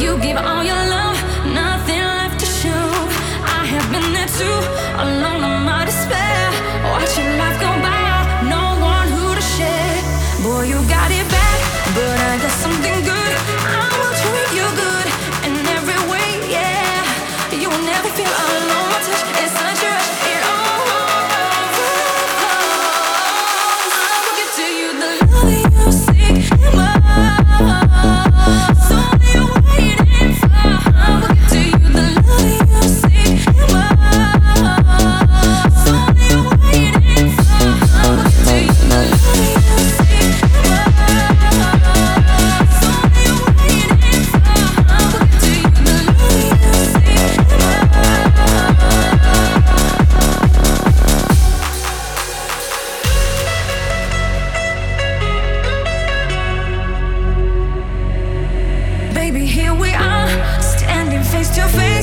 You give all your love, nothing left to show. I have been there too, alone in my despair, watching life go by, no one who to share. Boy, you got it back, but I got something good. I will treat you good in every way, yeah. You will never feel alone. My touch is such a rush, it all overflows. I will give to you the love that you seek and more. So you're waiting for. I will give to you the love that you seek and more. So you're waiting for. I will give to you the love that you seek and more. So you're waiting for. I will give to you the love that you seek and more. Baby, here we are, standing face to face.